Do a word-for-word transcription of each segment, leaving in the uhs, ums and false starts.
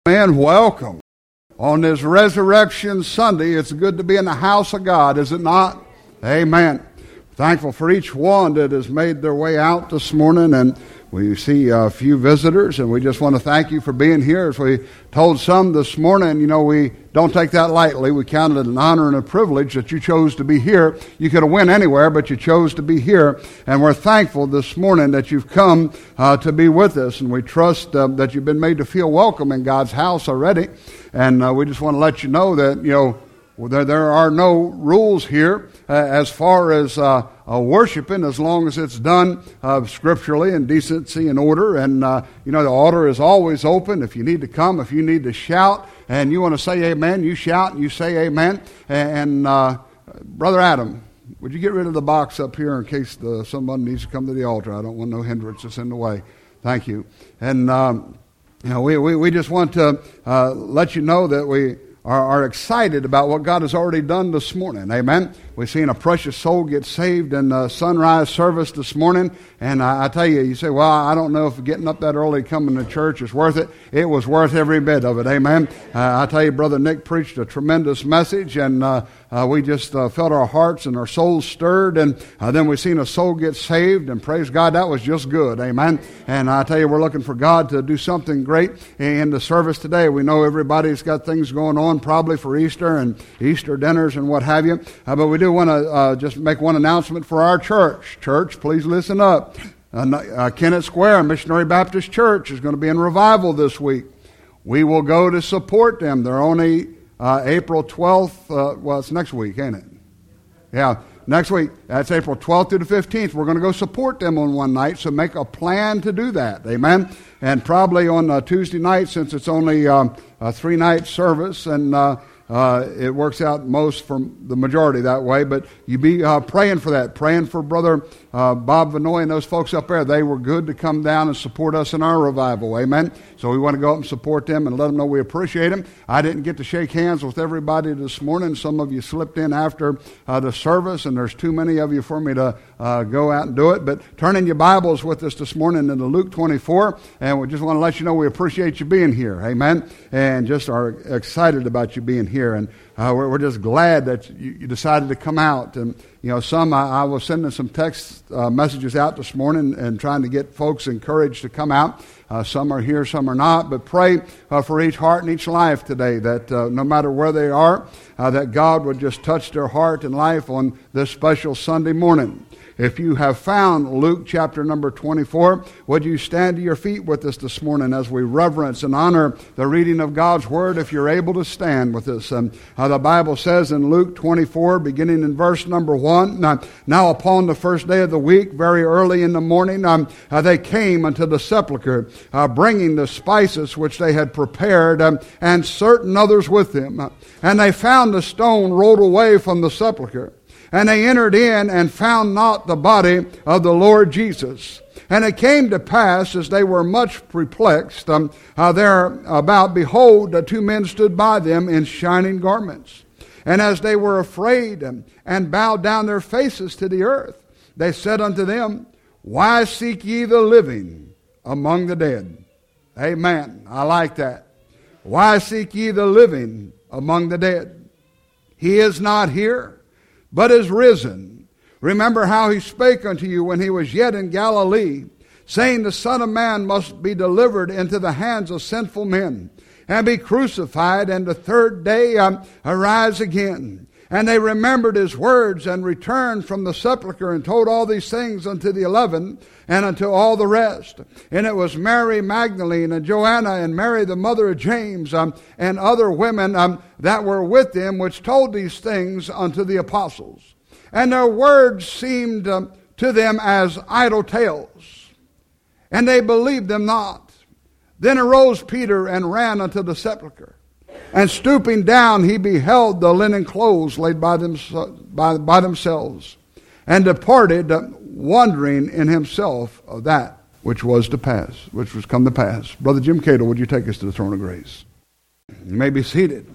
Man, welcome. On this Resurrection Sunday, it's good to be in the house of God, is it not? Amen. Thankful for each one that has made their way out this morning, and we see a few visitors, and we just want to thank you for being here. As we told some this morning, you know, we don't take that lightly. We count it an honor and a privilege that you chose to be here. You could have went anywhere, but you chose to be here, and we're thankful this morning that you've come uh, to be with us, and we trust uh, that you've been made to feel welcome in God's house already, and uh, we just want to let you know that, you know, Well, there, there are no rules here uh, as far as uh, uh, worshiping, as long as it's done uh, scripturally in decency and order. And, uh, you know, the altar is always open. If you need to come, if you need to shout, and you want to say amen, you shout and you say amen. And, uh, Brother Adam, would you get rid of the box up here in case the, someone needs to come to the altar? I don't want no hindrances in the way. Thank you. And, um, you know, we, we, we just want to uh, let you know that we Are, are excited about what God has already done this morning. Amen. We've seen a precious soul get saved in the sunrise service this morning. And I, I tell you, you say, well, I don't know if getting up that early coming to church is worth it. It was worth every bit of it. Amen. Uh, I tell you, Brother Nick preached a tremendous message, and uh, uh, we just uh, felt our hearts and our souls stirred. And uh, then we seen a soul get saved, and praise God, that was just good. Amen. And I tell you, we're looking for God to do something great in the service today. We know everybody's got things going on, probably for Easter and Easter dinners and what have you. Uh, but we do want to uh, just make one announcement for our church. Church, please listen up. Uh, uh, Kennett Square Missionary Baptist Church is going to be in revival this week. We will go to support them. They're only uh, April twelfth. Uh, well, it's next week, ain't it? Yeah, next week. That's April twelfth to the fifteenth. We're going to go support them on one night, so make a plan to do that. Amen? And probably on uh, Tuesday night, since it's only um, a three-night service, and uh, uh, it works out most for the majority that way, but you be uh, praying for that, praying for Brother uh, Bob Vanoy and those folks up there. They were good to come down and support us in our revival. Amen? So we want to go up and support them and let them know we appreciate them. I didn't get to shake hands with everybody this morning. Some of you slipped in after uh, the service, and there's too many of you for me to uh, go out and do it. But turn in your Bibles with us this morning into Luke twenty-four, and we just want to let you know we appreciate you being here. Amen? And just are excited about you being here. And uh, we're, we're just glad that you, you decided to come out. And, you know, some, I, I was sending some text uh, messages out this morning and trying to get folks encouraged to come out. Uh, some are here, some are not. But pray uh, for each heart and each life today that uh, no matter where they are, uh, that God would just touch their heart and life on this special Sunday morning. If you have found Luke chapter number twenty-four, would you stand to your feet with us this morning as we reverence and honor the reading of God's Word, if you're able to stand with us. Um, uh, the Bible says in Luke twenty-four, beginning in verse number one, now, now upon the first day of the week, very early in the morning, um, uh, they came unto the sepulchre, uh, bringing the spices which they had prepared, um, and certain others with them. Uh, and they found the stone rolled away from the sepulchre. And they entered in and found not the body of the Lord Jesus. And it came to pass, as they were much perplexed um, uh, thereabout, behold, the two men stood by them in shining garments. And as they were afraid um, and bowed down their faces to the earth, they said unto them, Why seek ye the living among the dead? Amen. I like that. Why seek ye the living among the dead? He is not here, but is risen. Remember how he spake unto you when he was yet in Galilee, saying, The Son of Man must be delivered into the hands of sinful men, and be crucified, and the third day um, arise again. And they remembered his words, and returned from the sepulchre, and told all these things unto the eleven, and unto all the rest. And it was Mary Magdalene, and Joanna, and Mary the mother of James, um, and other women um, that were with them, which told these things unto the apostles. And their words seemed um, to them as idle tales, and they believed them not. Then arose Peter, and ran unto the sepulchre. And stooping down, he beheld the linen clothes laid by, them, by, by themselves, and departed, wondering in himself of that which was to pass, which was come to pass. Brother Jim Cato, would you take us to the throne of grace? You may be seated.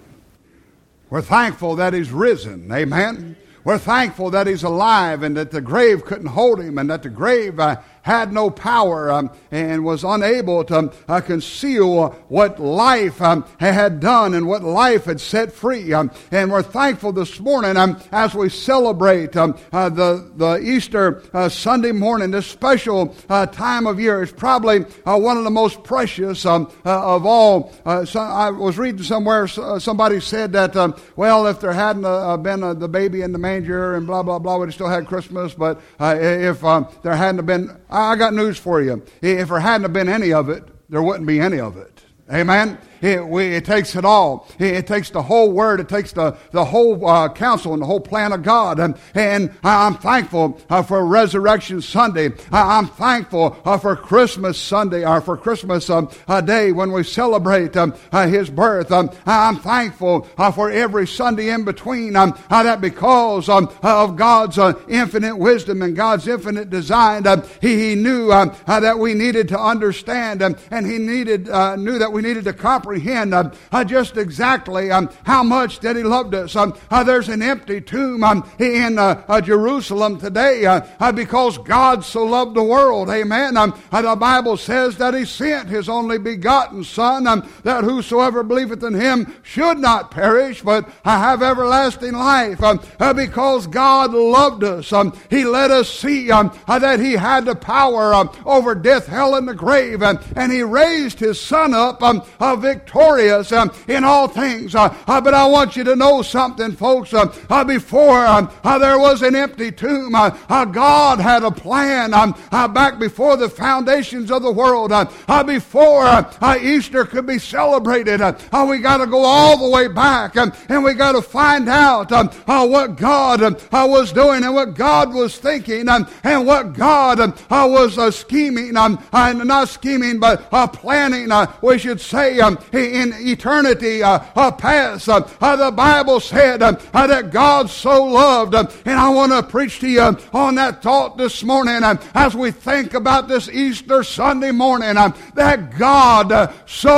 We're thankful that he's risen. Amen. We're thankful that he's alive, and that the grave couldn't hold him, and that the grave uh, had no power um, and was unable to uh, conceal what life um, had done and what life had set free. Um, and we're thankful this morning um, as we celebrate um, uh, the, the Easter uh, Sunday morning, this special uh, time of year. It's probably uh, one of the most precious um, uh, of all. Uh, so I was reading somewhere, uh, somebody said that, um, well, if there hadn't uh, been uh, the baby in the manger and blah, blah, blah, we'd have still had Christmas. But uh, if um, there hadn't been, I got news for you. If there hadn't been any of it, there wouldn't be any of it. Amen? It, we, it takes it all. It, it takes the whole word. It takes the, the whole uh, counsel and the whole plan of God. And, and I'm thankful uh, for Resurrection Sunday. I'm thankful uh, for Christmas Sunday, or for Christmas um, uh, Day when we celebrate um, uh, His birth. Um, I'm thankful uh, for every Sunday in between. Um, uh, that because um, of God's uh, infinite wisdom and God's infinite design, uh, He, he knew um, uh, that we needed to understand, um, and He needed uh, knew that we needed to comprehend Uh, uh, just exactly um, how much that He loved us. Um, uh, there's an empty tomb um, in uh, uh, Jerusalem today uh, uh, because God so loved the world. Amen. Um, uh, the Bible says that He sent His only begotten Son, um, that whosoever believeth in Him should not perish, but uh, have everlasting life. Um, uh, because God loved us, um, He let us see um, uh, that He had the power um, over death, hell, and the grave, um, and He raised His Son up um, uh, victorious um, in all things. Uh, uh, but I want you to know something, folks. Uh, uh, before um, uh, there was an empty tomb, uh, uh, God had a plan um, uh, back before the foundations of the world. Uh, uh, before uh, uh, Easter could be celebrated, uh, uh, we got to go all the way back, um, and we got to find out um, uh, what God um, uh, was doing and what God was thinking, um, and what God um, uh, was uh, scheming, um, uh, not scheming, but uh, planning, uh, we should say, um, in eternity uh, uh, past. Uh, uh, the Bible said uh, uh, that God so loved, uh, and I want to preach to you uh, on that thought this morning uh, as we think about this Easter Sunday morning, uh, that God uh,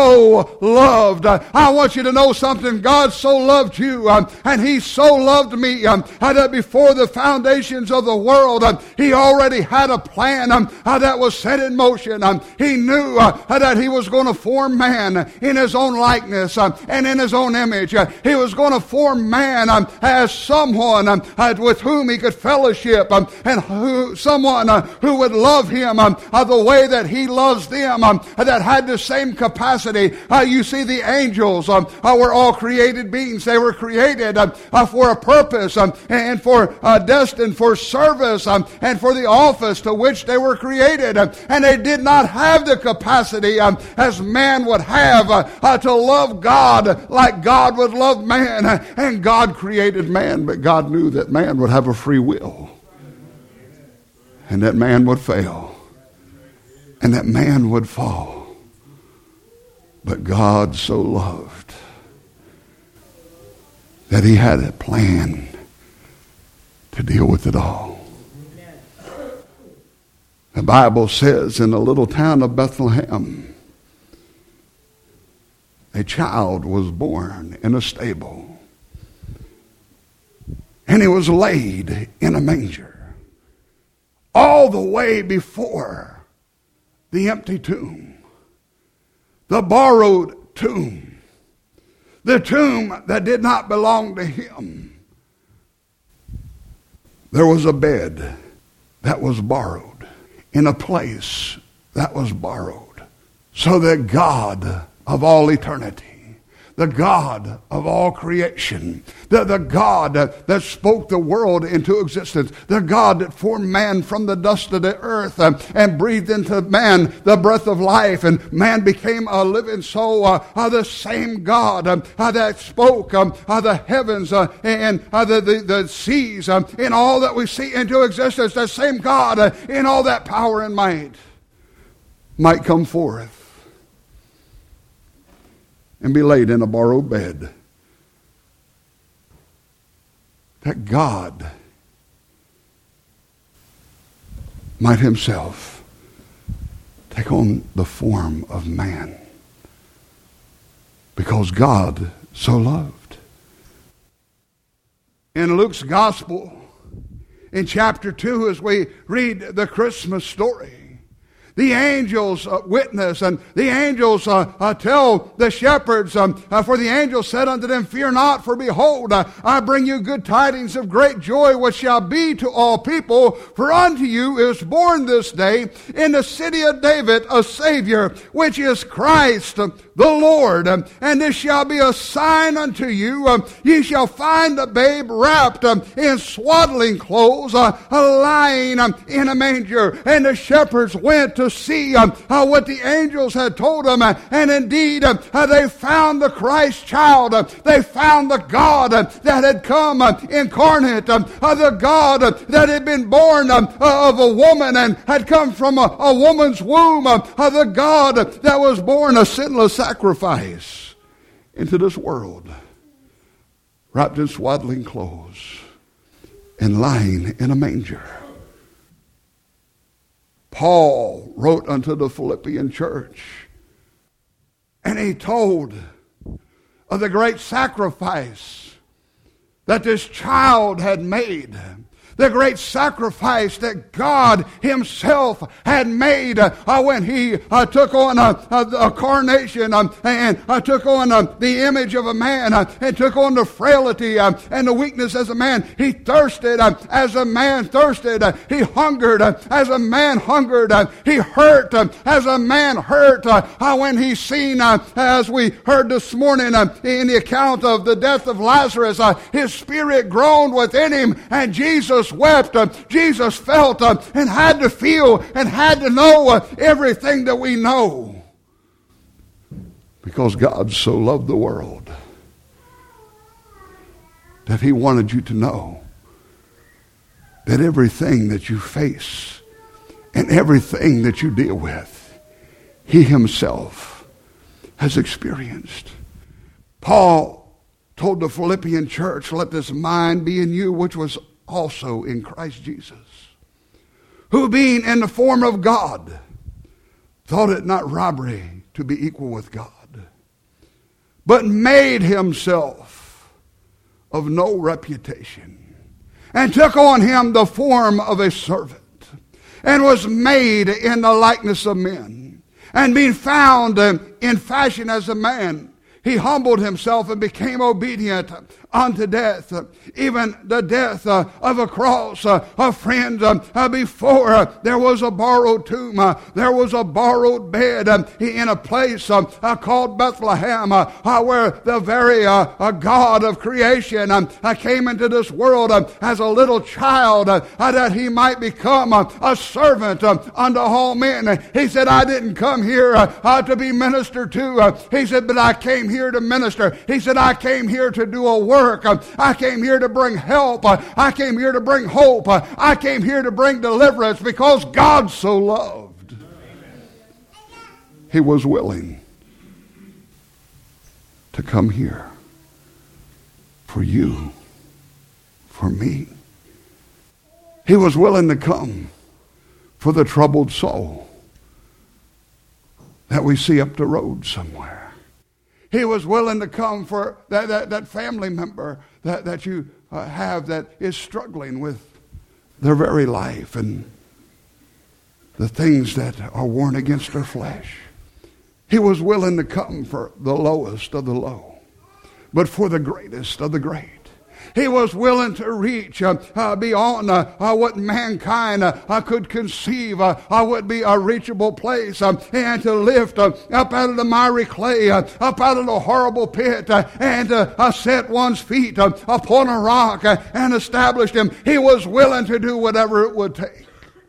so loved. Uh, I want you to know something. God so loved you, uh, and He so loved me, um, uh, that before the foundations of the world, uh, He already had a plan um, uh, that was set in motion. Um, he knew uh, that He was going to form man in His own likeness um, and in His own image. Uh, he was going to form man um, as someone um, uh, with whom He could fellowship, um, and who, someone uh, who would love Him um, uh, the way that He loves them, um, that had the same capacity. Uh, you see, the angels um, uh, were all created beings. They were created um, uh, for a purpose um, and for uh, destined for service um, and for the office to which they were created. Um, and they did not have the capacity um, as man would have uh, uh, to love God like God would love man. And God created man, but God knew that man would have a free will, and that man would fail, and that man would fall. But God so loved that He had a plan to deal with it all. The Bible says in the little town of Bethlehem, a child was born in a stable, and He was laid in a manger, all the way before the empty tomb, the borrowed tomb, the tomb that did not belong to Him. There was a bed that was borrowed in a place that was borrowed, so that God of all eternity, the God of all creation, the, the God that, that spoke the world into existence, the God that formed man from the dust of the earth uh, and breathed into man the breath of life, and man became a living soul, uh, uh, the same God um, uh, that spoke um, uh, the heavens uh, and uh, the, the, the seas um, and all that we see into existence, the same God uh, in all that power and might might come forth and be laid in a borrowed bed. That God might Himself take on the form of man, because God so loved. In Luke's Gospel, in chapter two, as we read the Christmas story, The angels uh, witness, and the angels uh, uh, tell the shepherds, um, uh, for the angel said unto them, Fear not, for behold, uh, I bring you good tidings of great joy, which shall be to all people. For unto you is born this day in the city of David a Savior, which is Christ uh, the Lord. Um, and this shall be a sign unto you. Um, ye shall find the babe wrapped um, in swaddling clothes, uh, lying um, in a manger. And the shepherds went to see um, uh, what the angels had told them, uh, and indeed uh, uh, they found the Christ child. Uh, they found the God uh, that had come uh, incarnate, um, uh, the God uh, that had been born um, uh, of a woman and had come from a, a woman's womb, uh, uh, the God uh, that was born a sinless sacrifice into this world, wrapped in swaddling clothes and lying in a manger. Paul wrote unto the Philippian church, and he told of the great sacrifice that this child had made, the great sacrifice that God himself had made uh, when he uh, took on a, a, a carnation um, and uh, took on uh, the image of a man uh, and took on the frailty uh, and the weakness as a man. He thirsted uh, as a man thirsted. Uh, he hungered uh, as a man hungered. Uh, he hurt uh, as a man hurt uh, uh, when he seen, uh, as we heard this morning uh, in the account of the death of Lazarus, uh, his spirit groaned within him, and Jesus wept, uh, Jesus felt, uh, and had to feel and had to know uh, everything that we know. Because God so loved the world that he wanted you to know that everything that you face and everything that you deal with, he himself has experienced. Paul told the Philippian church, Let this mind be in you, which was also in Christ Jesus, who being in the form of God, thought it not robbery to be equal with God, but made himself of no reputation, and took on him the form of a servant, and was made in the likeness of men. And being found in fashion as a man, he humbled himself and became obedient unto death, even the death uh, of a cross. Uh, uh, friends, uh, uh, before uh, there was a borrowed tomb, uh, there was a borrowed bed uh, in a place uh, uh, called Bethlehem, uh, uh, where the very uh, uh, God of creation uh, uh, came into this world uh, as a little child uh, uh, that he might become uh, a servant uh, unto all men. He said, I didn't come here uh, uh, to be ministered to. Uh, he said, but I came here to minister. He said, I came here to do a work. I came here to bring help. I came here to bring hope. I came here to bring deliverance because God so loved. He was willing to come here for you, for me. He was willing to come for the troubled soul that we see up the road somewhere. He was willing to come for that, that, that family member that, that you uh, have that is struggling with their very life and the things that are worn against their flesh. He was willing to come for the lowest of the low, but for the greatest of the great. He was willing to reach uh, uh, beyond uh, uh, what mankind uh, uh, could conceive uh, uh, would be a reachable place, uh, and to lift uh, up out of the miry clay, uh, up out of the horrible pit, uh, and uh, uh, set one's feet uh, upon a rock uh, and establish them. He was willing to do whatever it would take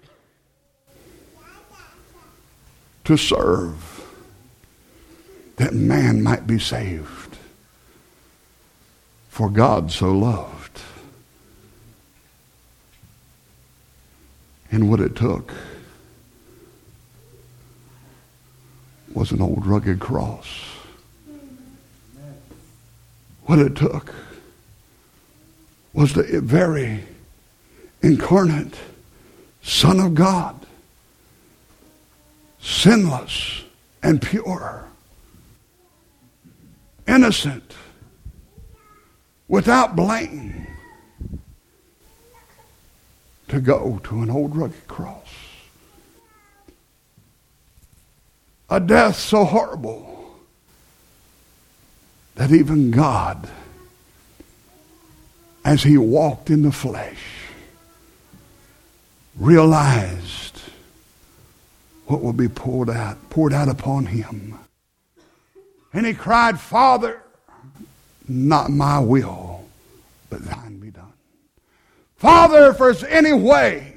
to serve, that man might be saved. For God so loved. And what it took was an old rugged cross. What it took was the very incarnate Son of God, sinless and pure, innocent, without blame, to go to an old rugged cross. a death so horrible that even God, as he walked in the flesh, realized what will be poured out, poured out upon him. And he cried, Father, not my will, but thine be done. Father, if there's any way,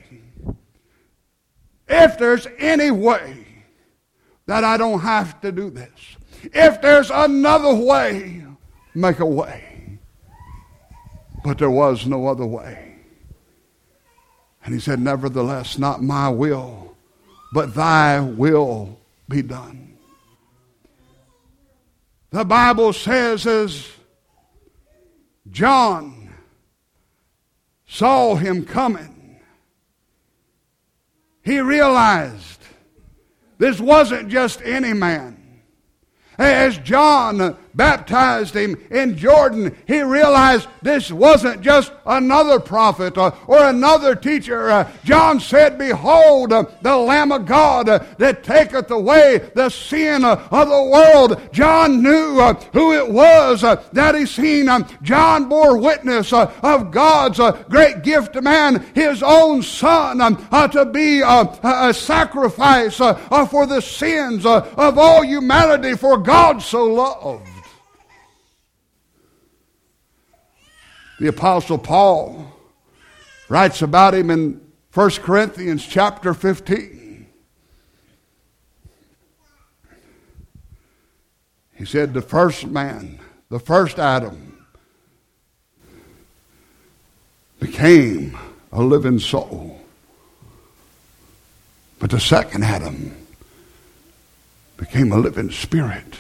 if there's any way that I don't have to do this, if there's another way, make a way. But there was no other way. And he said, nevertheless, not my will, but thy will be done. The Bible says as John saw him coming, he realized this wasn't just any man. As John baptized him in Jordan, he realized this wasn't just another prophet or, or another teacher. Uh, John said, behold, uh, the Lamb of God uh, that taketh away the sin uh, of the world. John knew uh, who it was uh, that he seen. Um, John bore witness uh, of God's uh, great gift to man, his own son, um, uh, to be uh, a, a sacrifice uh, uh, for the sins uh, of all humanity, for God so loved. The Apostle Paul writes about him in First Corinthians chapter fifteen. He said the first man, the first Adam, became a living soul. But the second Adam became a living spirit.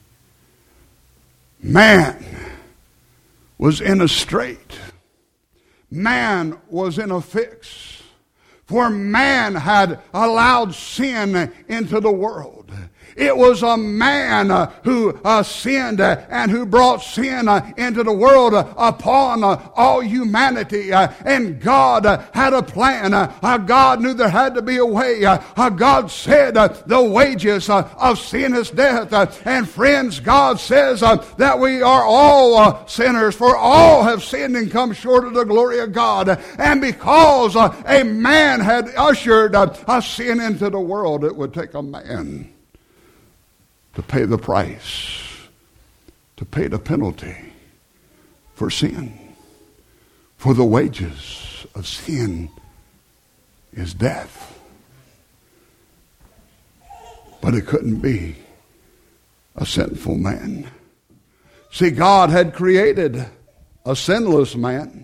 Man was in a strait. Man was in a fix. For man had allowed sin into the world. It was a man uh, who uh, sinned uh, and who brought sin uh, into the world uh, upon uh, all humanity. Uh, and God uh, had a plan. Uh, uh, God knew there had to be a way. Uh, uh, God said uh, the wages uh, of sin is death. Uh, and friends, God says uh, that we are all uh, sinners, for all have sinned and come short of the glory of God. And because uh, a man had ushered uh, a sin into the world, it would take a man to pay the price, to pay the penalty for sin. For the wages of sin is death. But it couldn't be a sinful man. See, God had created a sinless man.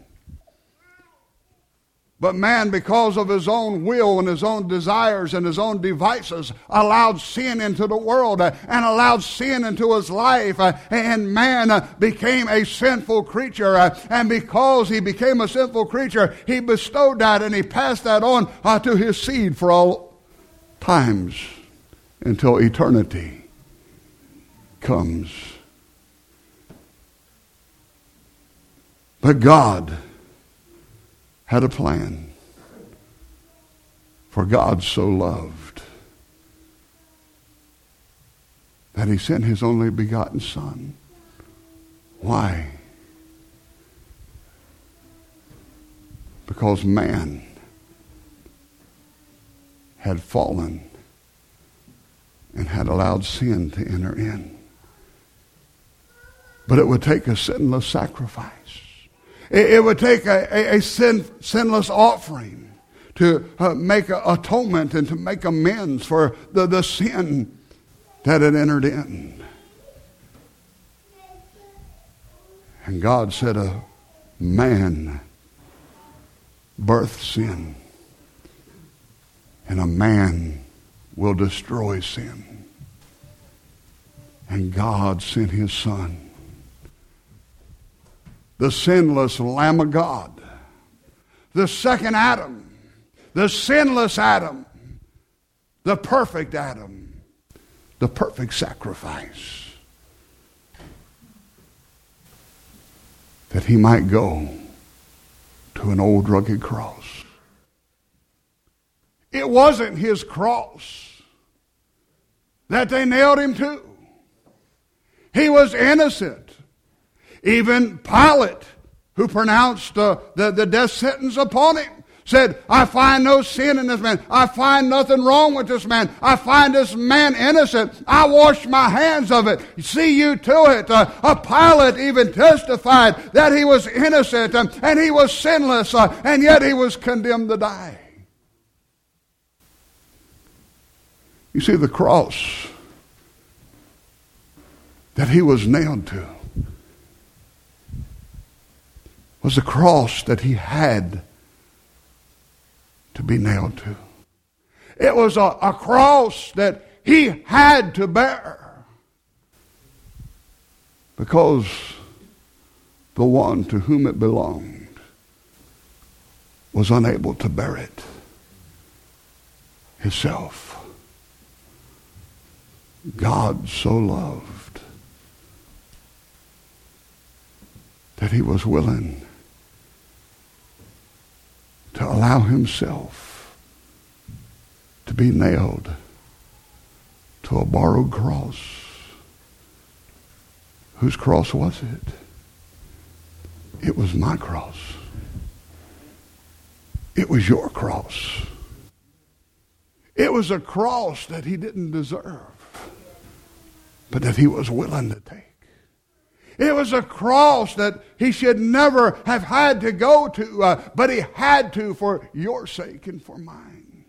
But man, because of his own will and his own desires and his own devices, allowed sin into the world uh, and allowed sin into his life. Uh, and man uh, became a sinful creature. Uh, and because he became a sinful creature, he bestowed that and he passed that on uh, to his seed for all times until eternity comes. But God had a plan. For God so loved that he sent his only begotten Son. Why? Because man had fallen and had allowed sin to enter in. But it would take a sinless sacrifice. It would take a, a, a sin, sinless offering to uh, make a, atonement and to make amends for the, the sin that had entered in. And God said a man birthed sin, and a man will destroy sin. And God sent his Son, the sinless Lamb of God, the second Adam, the sinless Adam, the perfect Adam, the perfect sacrifice, that he might go to an old rugged cross. It wasn't his cross that they nailed him to. He was innocent. Even Pilate, who pronounced uh, the, the death sentence upon him, said, I find no sin in this man. I find nothing wrong with this man. I find this man innocent. I wash my hands of it. See you to it. Uh, a Pilate even testified that he was innocent um, and he was sinless, uh, and yet he was condemned to die. You see, the cross that he was nailed to was the cross that he had to be nailed to. It was a, a cross that he had to bear because the one to whom it belonged was unable to bear it himself. God so loved that he was willing to allow himself to be nailed to a borrowed cross. Whose cross was it? It was my cross. It was your cross. It was a cross that he didn't deserve, but that he was willing to take. It was a cross that he should never have had to go to, uh, but he had to for your sake and for mine.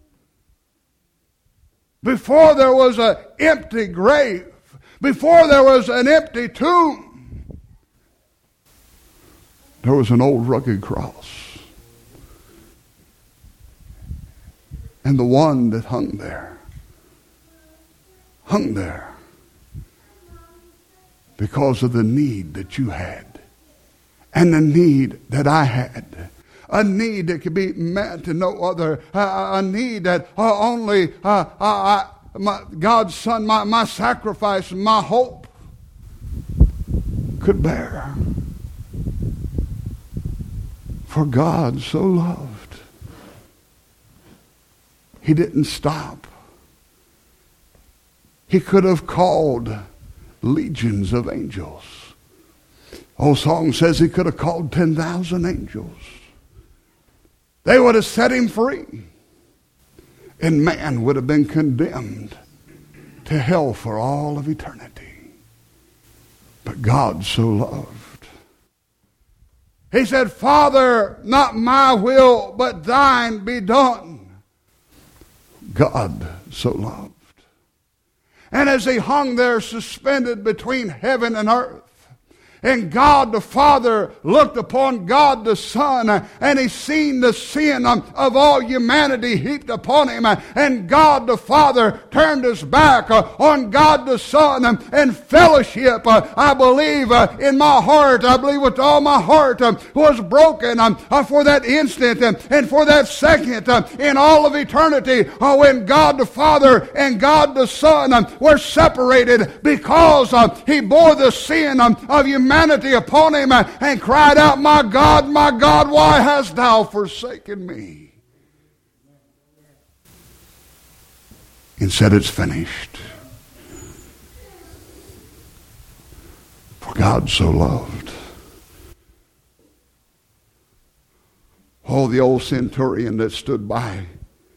Before there was an empty grave, before there was an empty tomb, there was an old rugged cross. And the one that hung there, hung there because of the need that you had and the need that I had. A need that could be met to no other. Uh, a need that uh, only uh, uh, my, God's Son, my, my sacrifice, my hope could bear. For God so loved. He didn't stop. He could have called legions of angels. Old song says he could have called ten thousand angels. They would have set him free. And man would have been condemned to hell for all of eternity. But God so loved. He said, Father, not my will, but thine be done. God so loved. And as he hung there suspended between heaven and earth, and God the Father looked upon God the Son, and he seen the sin of all humanity heaped upon him. And God the Father turned his back on God the Son, and fellowship, I believe in my heart, I believe with all my heart, was broken for that instant and for that second in all of eternity, when God the Father and God the Son were separated because he bore the sin of humanity upon him and cried out, my God, my God, why hast thou forsaken me? And said, it's finished. For God so loved. Oh, the old centurion that stood by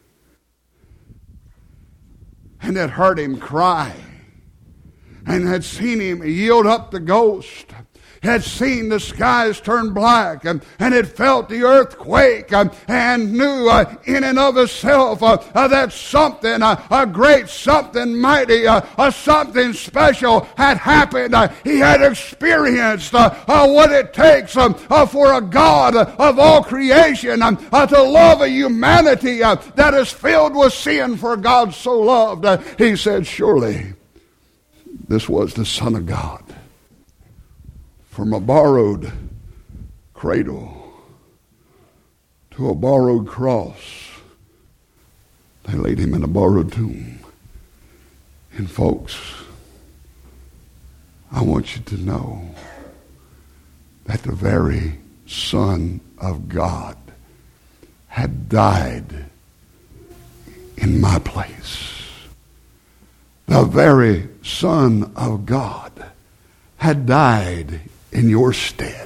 and had heard him cry and had seen him yield up the ghost, had seen the skies turn black, and, and had felt the earth quake, um, and knew uh, in and of itself uh, uh, that something, uh, a great something mighty, uh, uh, something special had happened. Uh, he had experienced uh, uh, what it takes um, uh, for a God uh, of all creation um, uh, to love a humanity uh, that is filled with sin, for God so loved. Uh, he said, surely this was the Son of God. From a borrowed cradle to a borrowed cross, they laid him in a borrowed tomb. And folks, I want you to know that the very Son of God had died in my place. the very Son of God, had died in your stead.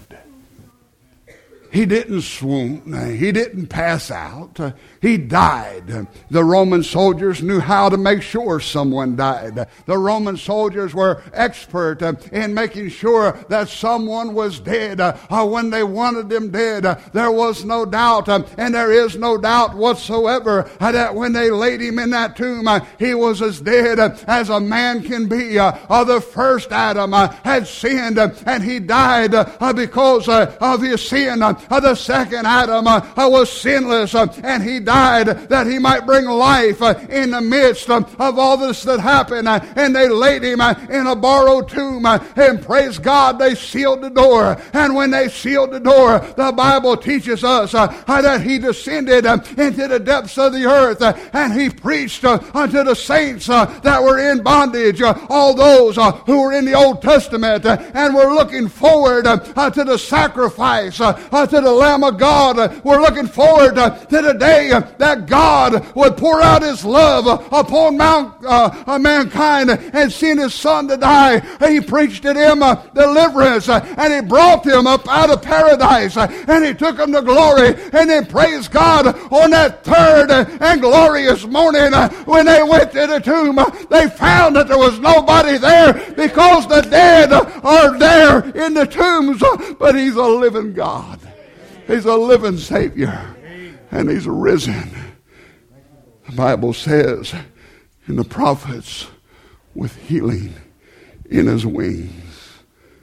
He didn't swoon. He didn't pass out. He died. The Roman soldiers knew how to make sure someone died. The Roman soldiers were expert in making sure that someone was dead. When they wanted them dead, there was no doubt, and there is no doubt whatsoever, that when they laid him in that tomb, he was as dead as a man can be. The first Adam had sinned, and he died because of his sin. The second Adam was sinless, and he died that he might bring life in the midst of all this that happened. And they laid him in a borrowed tomb, and praise God, they sealed the door. And when they sealed the door, the Bible teaches us that he descended into the depths of the earth, and he preached unto the saints that were in bondage, all those who were in the Old Testament and were looking forward to the sacrifice, to the Lamb of God. We're looking forward to the day that God would pour out his love upon Mount, uh, mankind and send his Son to die. He preached to them uh, deliverance, uh, and he brought them up out of paradise, uh, and he took them to glory. And then praise God, on that third uh, and glorious morning, uh, when they went to the tomb, uh, they found that there was nobody there, because the dead are there in the tombs, uh, but he's a living God. He's a living Savior, and he's risen. The Bible says in the prophets, with healing in his wings.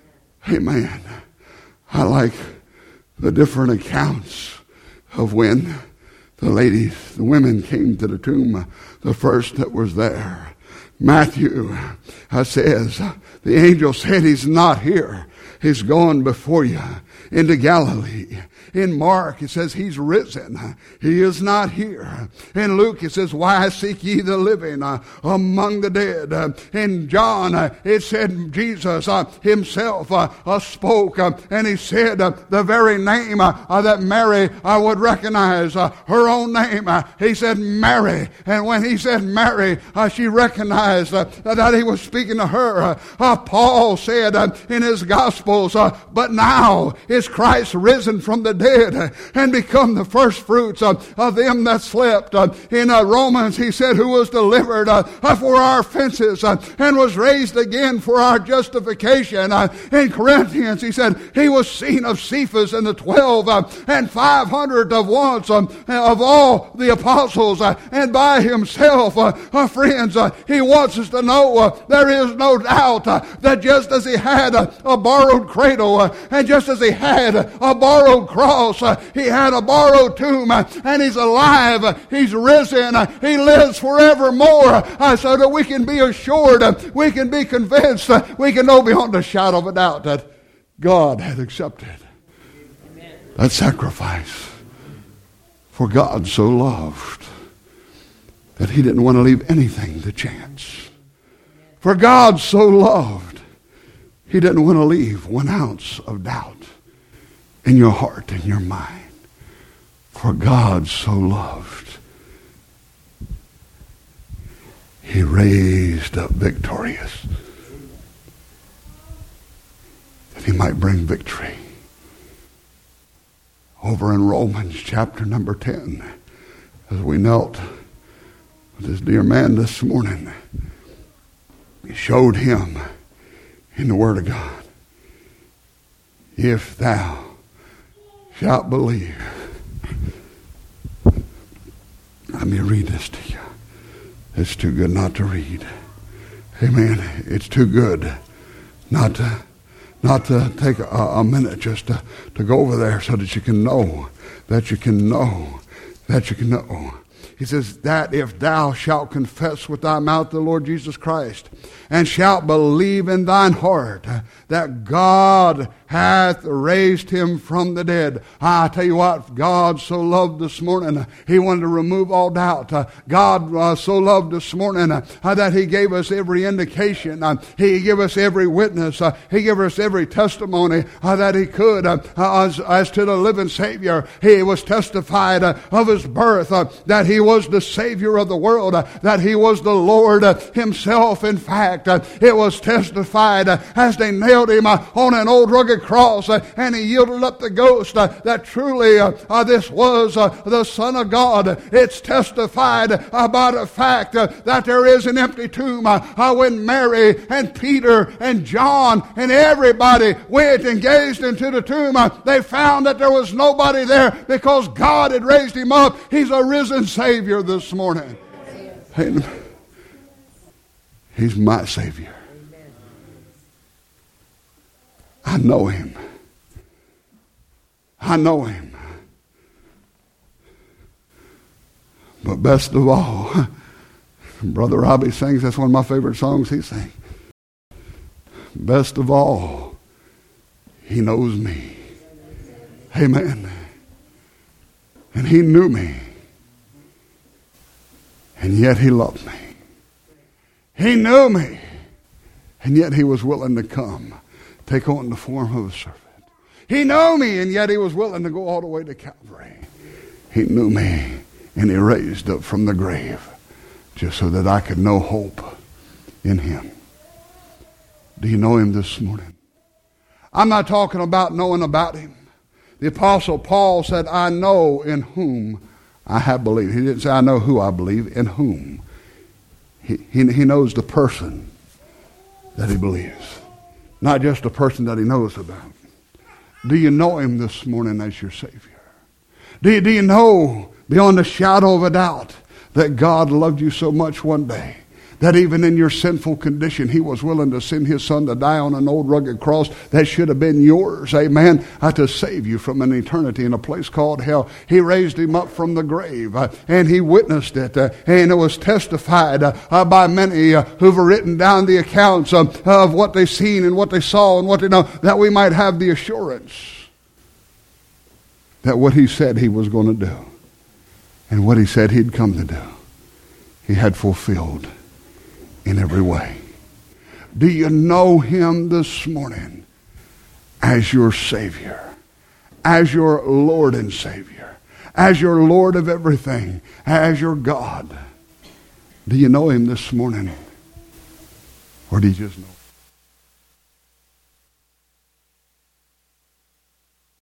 Amen. I like the different accounts of when the ladies, the women came to the tomb, the first that was there. Matthew uh, says, the angel said, he's not here. He's gone before you into Galilee. In Mark, it says he's risen. He is not here. In Luke, it says, why seek ye the living uh, among the dead? Uh, in John, uh, it said Jesus uh, himself uh, uh, spoke, uh, and he said uh, the very name uh, uh, that Mary uh, would recognize, uh, her own name. Uh, he said Mary. And when he said Mary, uh, she recognized uh, that he was speaking to her. Uh, uh, Paul said uh, in his Gospels, uh, but now is Christ risen from the dead and become the first fruits of, of them that slept. Uh, in uh, Romans, he said, who was delivered uh, for our offenses uh, and was raised again for our justification. Uh, in Corinthians, he said, he was seen of Cephas and the twelve uh, and five hundred of once um, of all the apostles, uh, and by himself. Uh, uh, friends, uh, he wants us to know uh, there is no doubt uh, that just as he had uh, a borrowed cradle uh, and just as he had a borrowed cross, Uh, he had a borrowed tomb, uh, and he's alive. Uh, he's risen. Uh, he lives forevermore, uh, so that we can be assured, uh, we can be convinced, uh, we can know beyond a shadow of a doubt that God had accepted Amen. That sacrifice. For God so loved that he didn't want to leave anything to chance. For God so loved, he didn't want to leave one ounce of doubt in your heart and your mind. For God so loved, he raised up victorious, that he might bring victory. Over in Romans chapter number ten, as we knelt with this dear man this morning, he showed him in the Word of God, if thou shalt believe. Let me read this to you. It's too good not to read. Amen. It's too good not to not to take a, a minute just to, to go over there so that you can know, that you can know, that you can know. He says, that if thou shalt confess with thy mouth the Lord Jesus Christ, and shalt believe in thine heart that God hath raised him from the dead. I tell you what, God so loved this morning, he wanted to remove all doubt. Uh, God uh, so loved this morning uh, that he gave us every indication. Uh, he gave us every witness. Uh, he gave us every testimony uh, that he could. Uh, as, as to the living Savior, he was testified uh, of his birth, uh, that he was the Savior of the world, uh, that he was the Lord uh, himself. In fact, uh, it was testified uh, as they nailed him uh, on an old rugged cross uh, and he yielded up the ghost uh, that truly uh, uh, this was uh, the Son of God. It's testified uh, by the fact uh, that there is an empty tomb uh, uh, when Mary and Peter and John and everybody went and gazed into the tomb. Uh, they found that there was nobody there because God had raised him up. He's a risen Savior this morning. Amen. He's my Savior. I know him. I know him. But best of all, Brother Robbie sings, that's one of my favorite songs he sang. Best of all, he knows me. Amen. And he knew me. And yet he loved me. He knew me. And yet he was willing to come, take on the form of a servant. He knew me, and yet he was willing to go all the way to Calvary. He knew me, and he raised up from the grave just so that I could know hope in him. Do you know him this morning? I'm not talking about knowing about him. The Apostle Paul said, I know in whom I have believed. He didn't say, I know who I believe, in whom. He, he, he knows the person that he believes, not just the person that he knows about. Do you know him this morning as your Savior? Do you, do you know beyond a shadow of a doubt that God loved you so much one day that even in your sinful condition, he was willing to send his Son to die on an old rugged cross that should have been yours, amen, uh, to save you from an eternity in a place called hell. He raised him up from the grave, uh, and he witnessed it, uh, and it was testified uh, uh, by many uh, who've written down the accounts uh, of what they've seen and what they saw and what they know, that we might have the assurance that what he said he was going to do and what he said he'd come to do, he had fulfilled in every way. Do you know him this morning as your Savior, as your Lord and Savior, as your Lord of everything, as your God? Do you know him this morning? Or do you just know him?